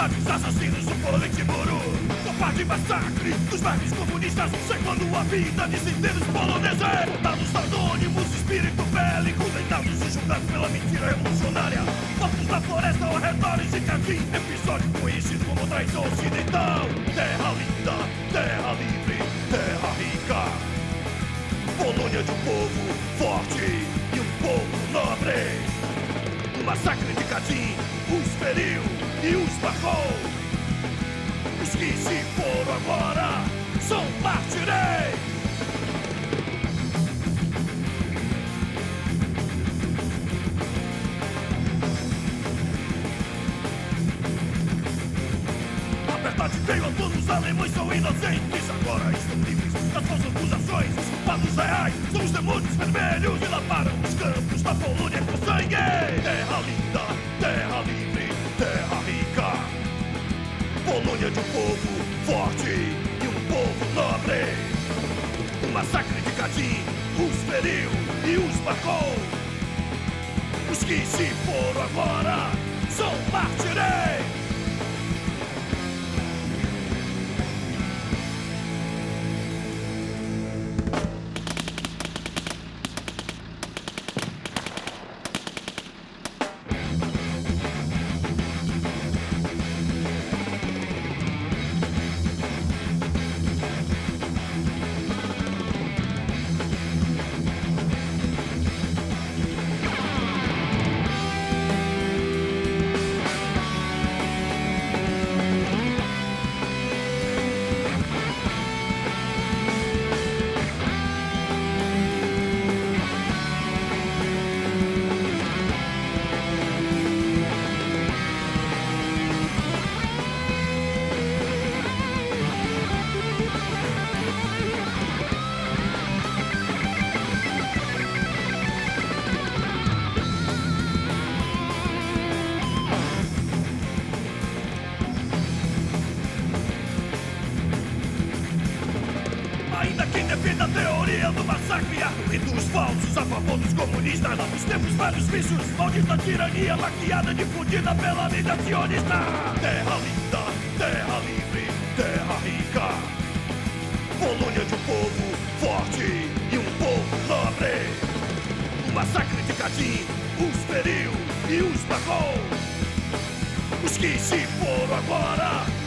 naves assassinos do Politburo. Covarde massacre dos bairros comunistas, ceifando a vida de centenas poloneses. Soldados anônimos, espírito bélico, deitados e julgados pela mentira revolucionária. Mortos na floresta ao redor de Katyn, episódio conhecido como traição ocidental. Terra linda, terra livre, terra rica. Polônia de um povo forte e um povo nobre. O massacre de Katyn os feriu e os marcou. Os que se foram agora são mártires. A verdade veio à tona, os alemães são inocentes. Agora estão livres das falsas acusações. Os culpados reais são os demônios vermelhos e lavaram os campos da Polônia com sangue. Terra linda, terra livre, terra rica. Polônia de um povo forte e um povo nobre. O massacre de Katyn os feriu e os marcou. Os que se foram agora são mártires. Ainda quem defende a teoria do massacre e dos falsos a favor dos comunistas. Novos tempos, velhos vícios, maldita tirania maquiada, difundida pela mídia sionista. Terra linda, terra livre, terra rica. Polônia de um povo forte e um povo nobre. O massacre de Katyn os feriu e os marcou. Os que se foram agora